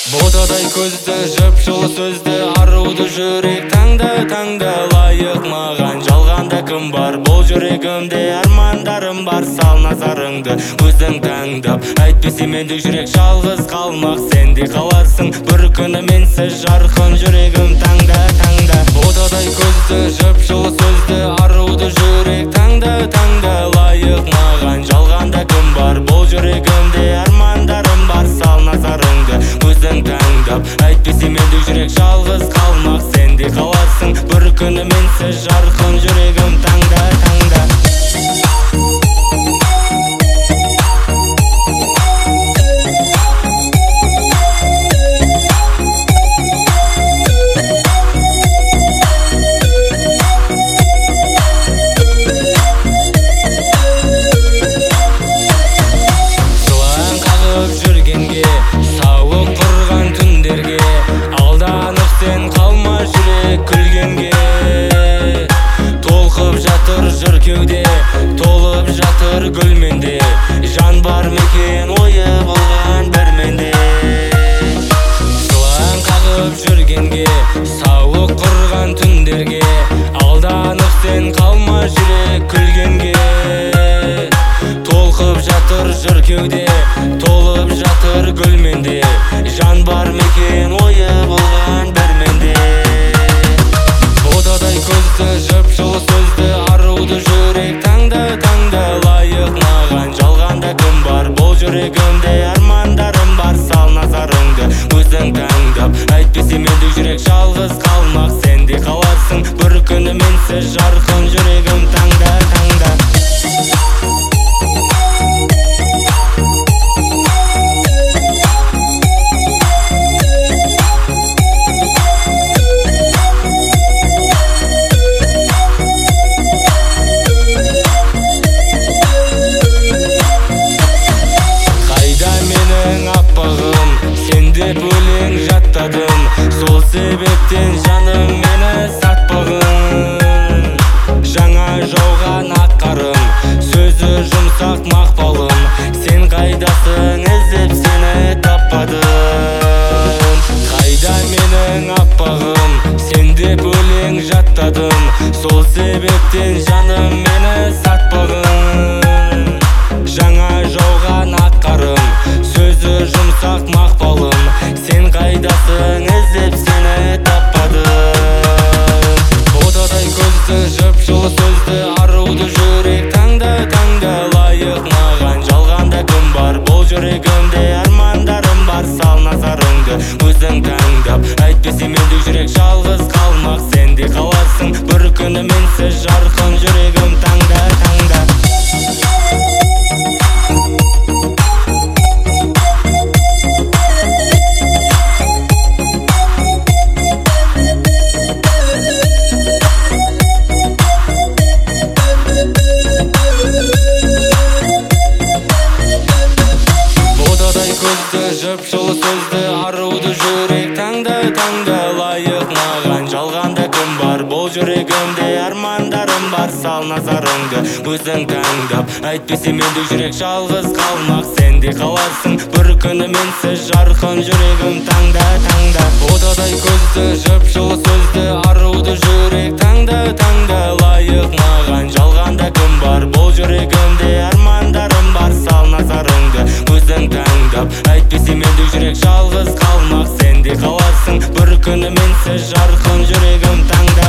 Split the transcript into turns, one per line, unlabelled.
Ботадай көзді, жып-жылы сөзді, аруды жүрек таңда лайық маған. Жалғанда кім бар, бұл жүрегімде армандарым бар. Сал назарыңды өзің таңдап, әйтпесе мендік жүрек жалғыз қалмақ. Сен де қаларсың бір күні менсіз жарқын жүрегім таңда. Ботадай көзді, жып-жылы сөзді, аруды жүрек таңда лайық маған. Жалғанда кім бар, бұл жүрегімде армандарым бар. Сал назарыңды өзің таңдап, әйтпесе мендік жүрек жалғыз қалмақ. Сен де қаларсың бір күні менсіз жарқын жүрегім таңда. Сауық құрған түндерге алданып сен қалма жүрек күлгенге. Толқып жатыр жыр кеуде, толып жатыр гүлменде. Жан бар мекен ойы болған бәрменде. Жылан қағып жүргенге, сауық құрған түндерге алданып сен қалма жүрек күлгенге. Толқып жатыр жыр кеуде, толып жатыр гүлменде. Жан бар мекен ойы болған бәрменде. Ботадай көзді, жып-жылы сөзді, аруды жүрек таңда лайық маған. Жалғанда кім бар, бұл жүрегімде армандарым бар. Сал назарыңды өзің таңдап, әйтпесе мендік жүрек жалғыз қалмақ. Сен де қаларсың бір күні менсіз жарқын жүрегім таңда. Сендеп өлең жаттадым, сол себептен жаным мені сатпағын. Жаңа жауған ақ қарым, сөзі жұмсақ мақпалым. Сен қайдасың, іздеп сені таппадым. Қайда менің аппағым, сендеп өлең жаттадым, сол себептен жаным мені сатпағын. Жаңа жауған ақ қарым, сөзі жұмсақ мақпалым. Сен қайдасың, іздеп сені таппадым. Ботадай көзді, жып-жылы сөзді, аруды жүрек таңда лайық маған. Жалғанда кім бар, бұл жүрегімде армандарым бар. Сал назарыңды өзің таңдап, әйтпесе мендік жүрек жалғыз қалмақ. Сен де қаларсың бір күні менсіз жарқын жүрегім таңда. Жып-жылы сөзді, аруды жүрек таңда лайық маған. Жалғанда кім бар, бұл жүрегімде армандарым бар. Сал назарыңды өзің таңдап, әйтпесе мендік жүрек жалғыз қалмақ. Сен де қаларсың бір күні менсіз жарқын жүрегім таңда. Ботадай көзді, жып-жылы сөзді, аруды жүрек таңда лайық маған. Жалғанда кім бар, бұл жүрегімде армандарым бар. Сал назарыңды өзің таңдап, әйтпесе мендік жүрек жалғыз қалмақ. Сен де қаларсың бір күні менсіз жарқын жүрегім таңда.